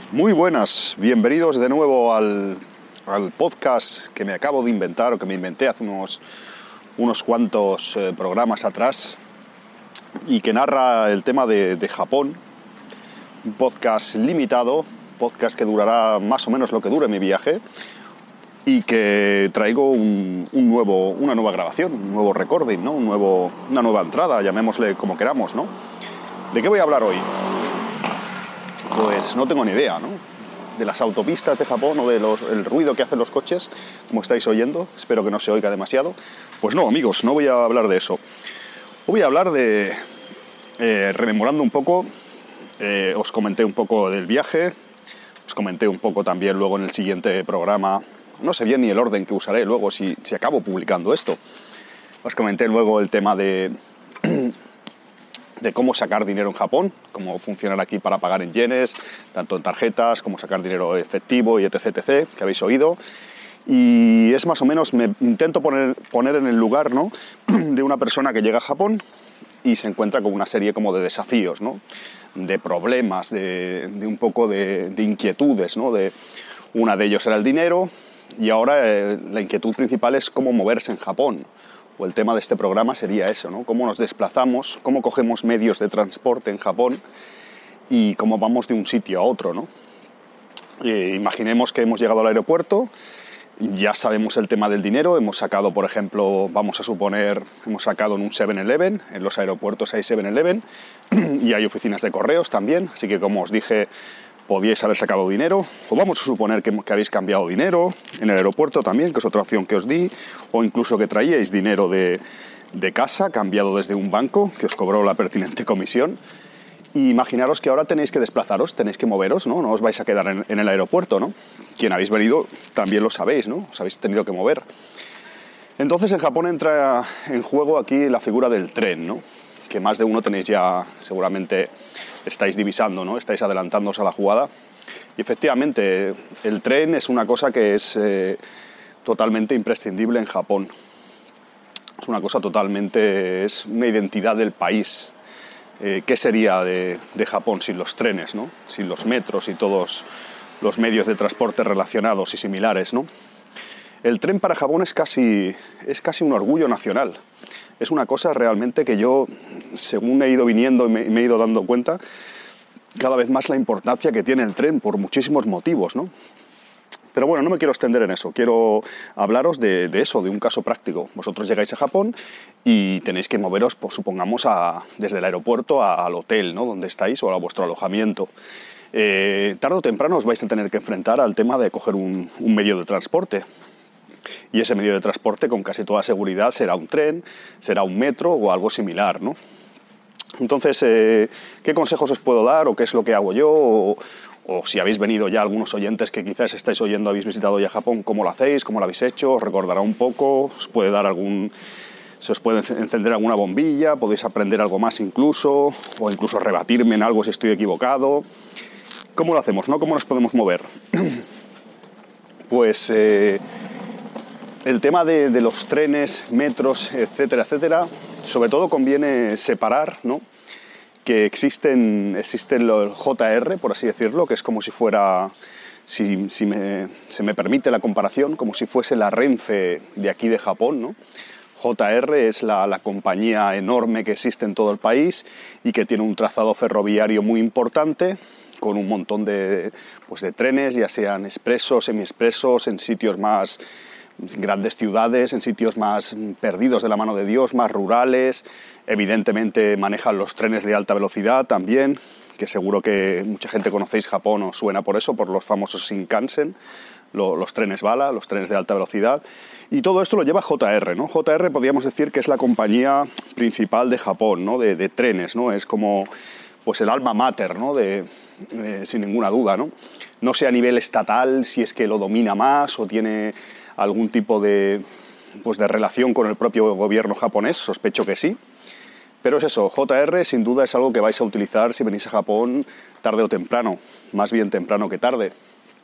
Muy buenas, bienvenidos de nuevo al podcast que me acabo de inventar o que me inventé hace unos cuantos programas atrás y que narra el tema de Japón. Un podcast limitado, podcast que durará más o menos lo que dure mi viaje y que traigo una nueva grabación, un nuevo recording, ¿no? Una nueva entrada, llamémosle como queramos, ¿no? ¿De qué voy a hablar hoy? Pues no tengo ni idea, ¿no? De las autopistas de Japón o del ruido que hacen los coches, como estáis oyendo. Espero que no se oiga demasiado. Pues no, amigos, no voy a hablar de eso. Voy a hablar de... rememorando un poco, os comenté un poco del viaje, os comenté un poco también luego en el siguiente programa, no sé bien ni el orden que usaré luego si acabo publicando esto. Os comenté luego el tema de cómo sacar dinero en Japón, cómo funcionar aquí para pagar en yenes, tanto en tarjetas, cómo sacar dinero efectivo y etc., que habéis oído. Y es más o menos, me intento poner en el lugar, ¿no?, de una persona que llega a Japón y se encuentra con una serie como de desafíos, ¿no?, de problemas, de un poco de inquietudes, ¿no?, una de ellos era el dinero y ahora la inquietud principal es cómo moverse en Japón. O el tema de este programa sería eso, ¿no? Cómo nos desplazamos, cómo cogemos medios de transporte en Japón y cómo vamos de un sitio a otro, ¿no? Imaginemos que hemos llegado al aeropuerto, ya sabemos el tema del dinero, hemos sacado, por ejemplo, vamos a suponer, hemos sacado en un 7-Eleven, en los aeropuertos hay 7-Eleven y hay oficinas de correos también, así que como os dije, podíais haber sacado dinero, o vamos a suponer que habéis cambiado dinero en el aeropuerto también, que es otra opción que os di, o incluso que traíais dinero de casa, cambiado desde un banco, que os cobró la pertinente comisión. Y imaginaros que ahora tenéis que desplazaros, tenéis que moveros, ¿no? No os vais a quedar en el aeropuerto, ¿no? Quien habéis venido también lo sabéis, ¿no? Os habéis tenido que mover. Entonces en Japón entra en juego aquí la figura del tren, ¿no?, que más de uno tenéis ya, seguramente estáis divisando, ¿no? Estáis adelantándoos a la jugada. Y efectivamente, el tren es una cosa que es totalmente imprescindible en Japón. Es una cosa totalmente, es una identidad del país. ¿Qué sería de Japón sin los trenes, ¿no?, sin los metros y todos los medios de transporte relacionados y similares, ¿no? El tren para Japón es casi un orgullo nacional. Es una cosa realmente que yo, según he ido viniendo y me he ido dando cuenta, cada vez más la importancia que tiene el tren por muchísimos motivos, ¿no? Pero bueno, no me quiero extender en eso. Quiero hablaros de eso, de un caso práctico. Vosotros llegáis a Japón y tenéis que moveros, pues, supongamos, desde el aeropuerto al hotel, ¿no?, donde estáis, o a vuestro alojamiento. Tarde o temprano os vais a tener que enfrentar al tema de coger un medio de transporte. Y ese medio de transporte, con casi toda seguridad, será un tren, será un metro o algo similar, ¿no? Entonces, ¿qué consejos os puedo dar o qué es lo que hago yo? O si habéis venido ya algunos oyentes que quizás estáis oyendo, habéis visitado ya Japón, ¿cómo lo hacéis? ¿Cómo lo habéis hecho? ¿Os recordará un poco? ¿Se os puede encender alguna bombilla? ¿Podéis aprender algo más incluso? O incluso rebatirme en algo si estoy equivocado. ¿Cómo lo hacemos, no? ¿Cómo nos podemos mover? Pues... el tema de los trenes, metros, etcétera, etcétera, sobre todo conviene separar, ¿no?, que existen los JR, por así decirlo, que es como si fuera, se me permite la comparación, como si fuese la Renfe de aquí de Japón, ¿no? JR es la compañía enorme que existe en todo el país y que tiene un trazado ferroviario muy importante, con un montón de trenes, ya sean expresos, semiexpresos, en sitios más... grandes ciudades, en sitios más perdidos de la mano de Dios, más rurales. Evidentemente manejan los trenes de alta velocidad también, que seguro que mucha gente conocéis Japón o suena por eso, por los famosos Shinkansen, los trenes bala, los trenes de alta velocidad. Y todo esto lo lleva JR, ¿no? JR podríamos decir que es la compañía principal de Japón, ¿no?, de trenes, ¿no? Es como, pues, el alma mater, ¿no?, sin ninguna duda, ¿no? No sé a nivel estatal si es que lo domina más o tiene algún tipo de relación con el propio gobierno japonés, sospecho que sí. Pero es eso, JR sin duda es algo que vais a utilizar si venís a Japón tarde o temprano, más bien temprano que tarde.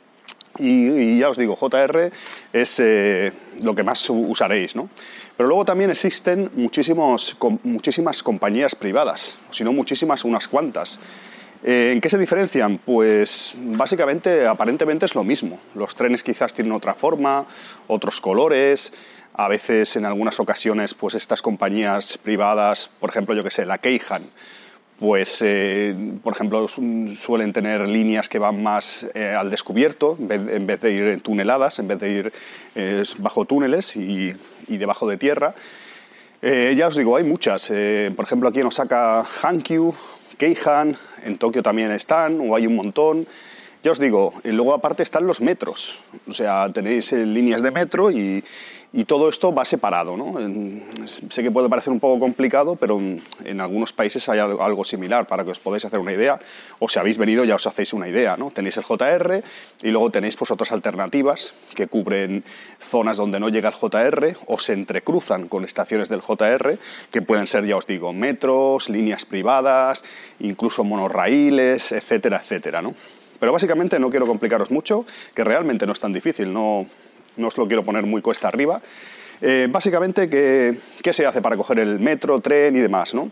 Y ya os digo, JR es lo que más usaréis, ¿no? Pero luego también existen muchísimas compañías privadas, o si no muchísimas, unas cuantas. ¿En qué se diferencian? Pues básicamente, aparentemente es lo mismo. Los trenes quizás tienen otra forma, otros colores. A veces, en algunas ocasiones, pues estas compañías privadas, por ejemplo, yo que sé, la Keihan, pues, por ejemplo, suelen tener líneas que van más al descubierto, en vez de ir en tuneladas, en vez de ir bajo túneles y debajo de tierra. Ya os digo, hay muchas. Por ejemplo, aquí en Osaka, Hankyu, Keihan, en Tokio también están, o hay un montón. Ya os digo, luego aparte están los metros. O sea, tenéis líneas de metro y todo esto va separado, ¿no? Sé que puede parecer un poco complicado, pero en algunos países hay algo similar para que os podáis hacer una idea, o si habéis venido ya os hacéis una idea, ¿no? Tenéis el JR y luego tenéis pues otras alternativas que cubren zonas donde no llega el JR o se entrecruzan con estaciones del JR, que pueden ser, ya os digo, metros, líneas privadas, incluso monorraíles, etcétera, etcétera, ¿no? Pero básicamente no quiero complicaros mucho, que realmente no es tan difícil, no os lo quiero poner muy cuesta arriba. Básicamente, ¿qué se hace para coger el metro, tren y demás, ¿no?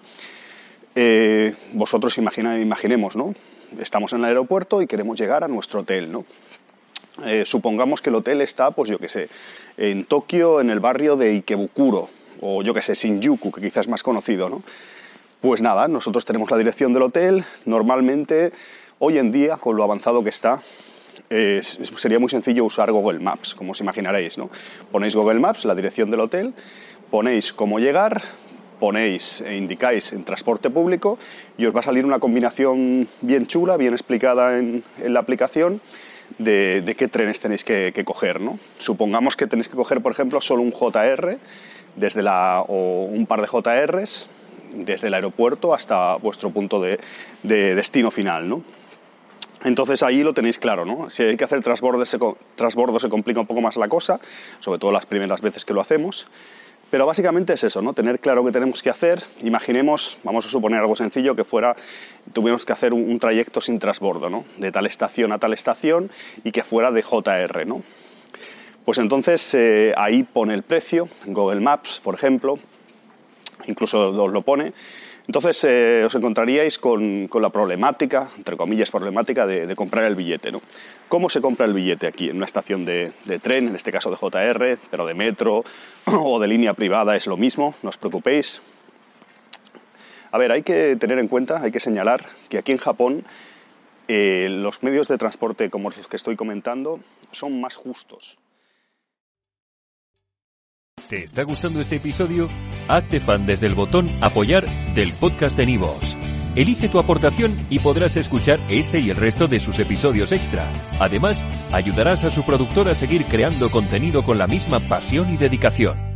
Vosotros imaginemos, ¿no? Estamos en el aeropuerto y queremos llegar a nuestro hotel, ¿no? Supongamos que el hotel está, pues yo qué sé, en Tokio, en el barrio de Ikebukuro, o yo qué sé, Shinjuku, que quizás es más conocido, ¿no? Pues nada, nosotros tenemos la dirección del hotel. Normalmente, hoy en día, con lo avanzado que está, sería muy sencillo usar Google Maps, como os imaginaréis, ¿no? Ponéis Google Maps, la dirección del hotel, ponéis cómo llegar, indicáis en transporte público y os va a salir una combinación bien chula, bien explicada en la aplicación de qué trenes tenéis que coger, ¿no? Supongamos que tenéis que coger, por ejemplo, solo un JR o un par de JRs desde el aeropuerto hasta vuestro punto de destino final, ¿no? Entonces ahí lo tenéis claro, ¿no? Si hay que hacer transbordo se complica un poco más la cosa, sobre todo las primeras veces que lo hacemos. Pero básicamente es eso, ¿no? Tener claro qué tenemos que hacer. Imaginemos, vamos a suponer algo sencillo, que tuviéramos que hacer un trayecto sin transbordo, ¿no? De tal estación a tal estación y que fuera de JR, ¿no? Pues entonces ahí pone el precio, en Google Maps, por ejemplo, incluso os lo pone. Entonces os encontraríais con la problemática, entre comillas problemática, de comprar el billete, ¿no? ¿Cómo se compra el billete aquí? En una estación de tren, en este caso de JR, pero de metro o de línea privada es lo mismo, no os preocupéis. A ver, hay que tener en cuenta, hay que señalar que aquí en Japón los medios de transporte como los que estoy comentando son más justos. ¿Te está gustando este episodio? Hazte fan desde el botón Apoyar del podcast de Nivos. Elige tu aportación y podrás escuchar este y el resto de sus episodios extra. Además, ayudarás a su productor a seguir creando contenido con la misma pasión y dedicación.